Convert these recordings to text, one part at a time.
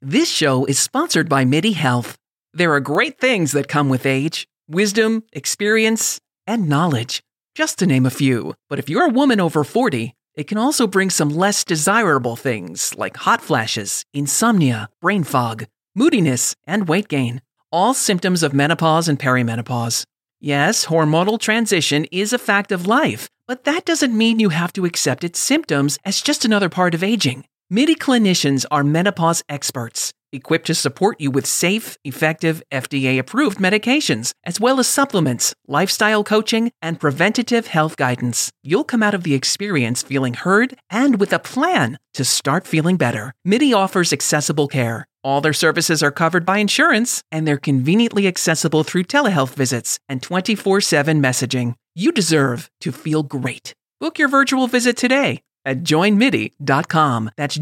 This show is sponsored by MIDI Health. There are great things that come with age: wisdom, experience, and knowledge, just to name a few. But if you're a woman over 40, it can also bring some less desirable things like hot flashes, insomnia, brain fog, moodiness, and weight gain. All symptoms of menopause and perimenopause. Yes, hormonal transition is a fact of life, but that doesn't mean you have to accept its symptoms as just another part of aging. MIDI clinicians are menopause experts, equipped to support you with safe, effective, FDA-approved medications, as well as supplements, lifestyle coaching, and preventative health guidance. You'll come out of the experience feeling heard and with a plan to start feeling better. MIDI offers accessible care. All their services are covered by insurance, and they're conveniently accessible through telehealth visits and 24/7 messaging. You deserve to feel great. Book your virtual visit today at joinmidi.com. That's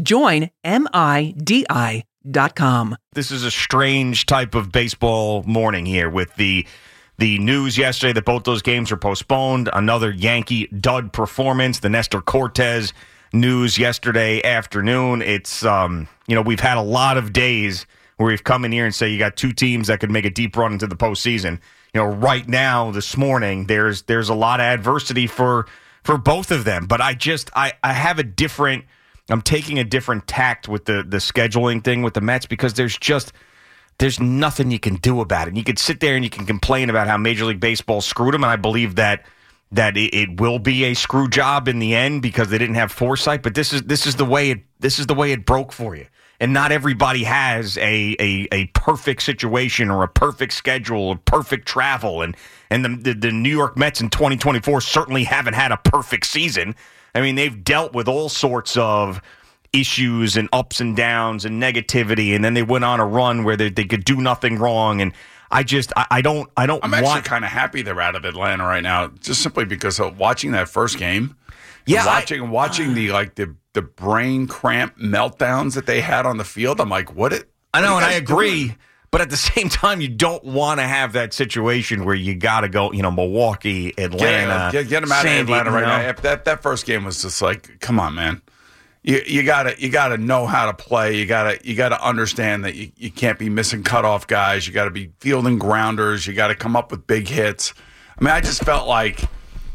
joinmidi.com. This is a strange type of baseball morning here with the news yesterday that both those games are postponed. Another Yankee dud performance. The Nestor Cortez news yesterday afternoon. It's, we've had a lot of days where we've come in here and say you got two teams that could make a deep run into the postseason. Right now, this morning, there's a lot of adversity for both of them. But I have I'm taking a different tact with the scheduling thing with the Mets because there's nothing you can do about it. You could sit there and you can complain about how Major League Baseball screwed them, and I believe that it will be a screw job in the end because they didn't have foresight. But this is the way it broke for you. And not everybody has a perfect situation or a perfect schedule or perfect travel. And the New York Mets in 2024 certainly haven't had a perfect season. I mean, they've dealt with all sorts of issues and ups and downs and negativity, and then they went on a run where they could do nothing wrong. And I'm actually kind of happy they're out of Atlanta right now, just simply because of watching that first game. Yeah, watching the brain cramp meltdowns that they had on the field. I'm like, I know, and I agree. Doing? But at the same time, you don't want to have that situation where you got to go, Milwaukee, Atlanta. Get them out of Atlanta right now. That first game was just like, come on, man. You gotta know how to play. You gotta understand that you can't be missing cutoff guys. You gotta be fielding grounders. You gotta come up with big hits. I mean, I just felt like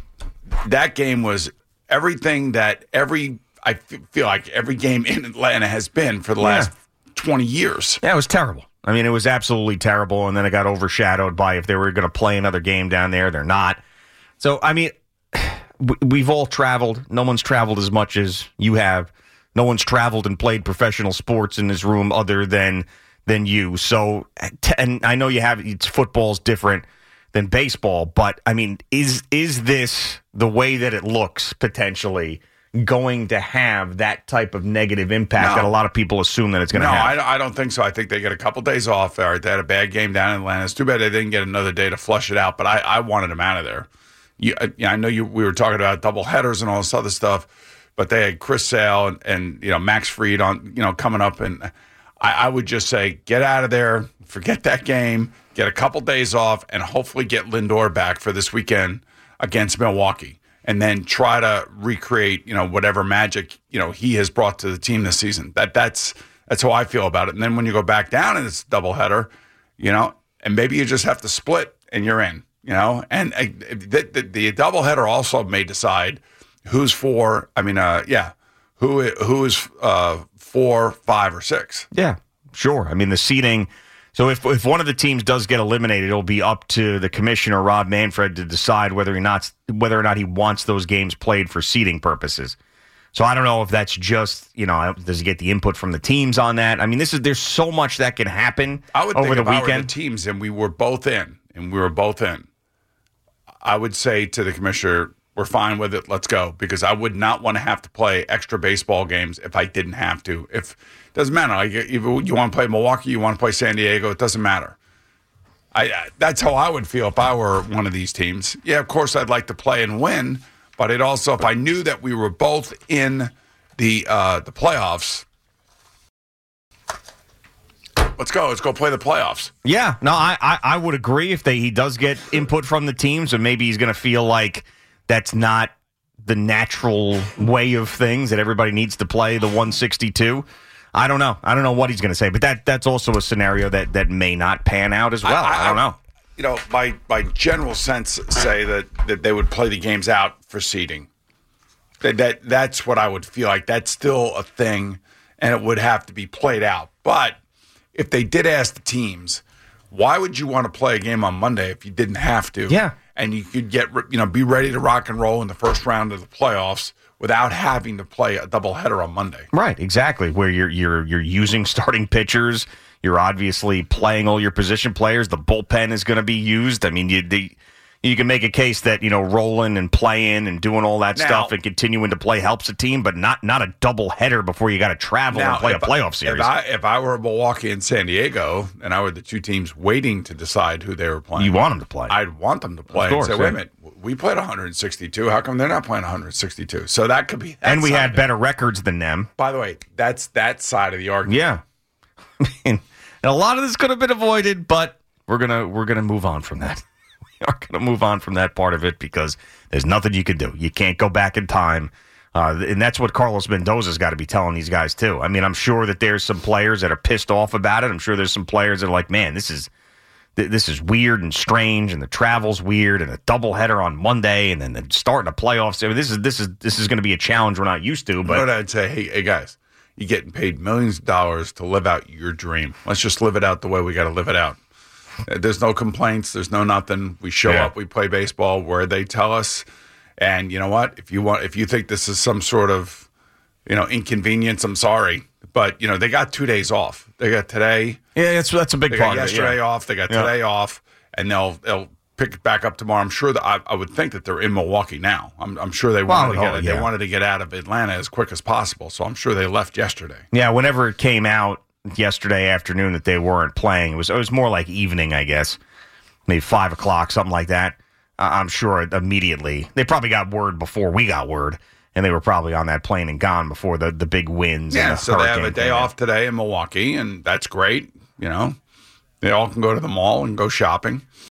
that game was everything that I feel like every game in Atlanta has been for the last 20 years. Yeah, it was terrible. I mean, it was absolutely terrible, and then it got overshadowed by if they were going to play another game down there, they're not. So, I mean, we've all traveled. No one's traveled as much as you have. No one's traveled and played professional sports in this room other than you. So, and I know football's different than baseball, but, I mean, is this the way that it looks potentially going to have that type of negative impact that a lot of people assume that it's going to have? No, I don't think so. I think they get a couple days off. All right, they had a bad game down in Atlanta. It's too bad they didn't get another day to flush it out, but I wanted them out of there. I know we were talking about double headers and all this other stuff, but they had Chris Sale and Max Fried on coming up, and I would just say get out of there, forget that game, get a couple days off, and hopefully get Lindor back for this weekend against Milwaukee. And then try to recreate, whatever magic, he has brought to the team this season. That's how I feel about it. And then when you go back down and it's a doubleheader, and maybe you just have to split and you're in, And the doubleheader also may decide who's for. I mean, who is 4, 5, or 6. Yeah, sure. I mean, the seeding. So if one of the teams does get eliminated, it'll be up to the commissioner, Rob Manfred, to decide whether or not he wants those games played for seeding purposes. So I don't know if that's just, does he get the input from the teams on that? I mean, there's so much that can happen over the weekend. I were the teams and we were both in, I would say to the commissioner, we're fine with it. Let's go. Because I would not want to have to play extra baseball games if I didn't have to. It doesn't matter. Like, if you want to play Milwaukee, you want to play San Diego, it doesn't matter. That's how I would feel if I were one of these teams. Yeah, of course, I'd like to play and win. But it also, if I knew that we were both in the playoffs, let's go. Let's go play the playoffs. Yeah, no, I would agree if he does get input from the teams, and maybe he's going to feel like that's not the natural way of things, that everybody needs to play the 162. I don't know. I don't know what he's going to say, but that's also a scenario that may not pan out as well. I don't know. You know, my general sense say that they would play the games out for seeding. That's what I would feel like. That's still a thing, and it would have to be played out. But if they did ask the teams, why would you want to play a game on Monday if you didn't have to? Yeah. And you could be ready to rock and roll in the first round of the playoffs without having to play a doubleheader on Monday. Right, exactly. Where you're using starting pitchers, you're obviously playing all your position players. The bullpen is going to be used. I mean, you can make a case that rolling and playing and doing all that stuff and continuing to play helps a team, but not a double header before you got to travel and play a playoff series. If I were Milwaukee and San Diego, and I were the two teams waiting to decide who they were playing, you want them to play. I'd want them to play. Of course, and say, wait a minute, we played 162. How come they're not playing 162? So that could be. And we had better records than them. By the way, that's that side of the argument. Yeah, and a lot of this could have been avoided, but we're gonna move on from that. We are going to move on from that part of it because there's nothing you can do. You can't go back in time. And that's what Carlos Mendoza's got to be telling these guys, too. I mean, I'm sure that there's some players that are pissed off about it. I'm sure there's some players that are like, man, this is weird and strange, and the travel's weird, and a doubleheader on Monday, and then starting a playoffs. I mean, this is going to be a challenge we're not used to. But you know what I'd say, hey guys, you're getting paid millions of dollars to live out your dream. Let's just live it out the way we got to live it out. There's no complaints. There's no nothing. We show up. We play baseball where they tell us. And you know what? If you think this is some sort of, inconvenience, I'm sorry. But they got 2 days off. They got today. Yeah, that's a big part. They got yesterday off. They got today off, and they'll pick it back up tomorrow. I'm sure that I would think that they're in Milwaukee now. I'm sure they wanted to get out of Atlanta as quick as possible. So I'm sure they left yesterday. Yeah, whenever it came out yesterday afternoon that they weren't playing. It was more like evening, I guess, maybe 5 o'clock, something like that. I'm sure immediately they probably got word before we got word, and they were probably on that plane and gone before the big winds. Yeah, and so they have a day off today in Milwaukee, and that's great. They all can go to the mall and go shopping.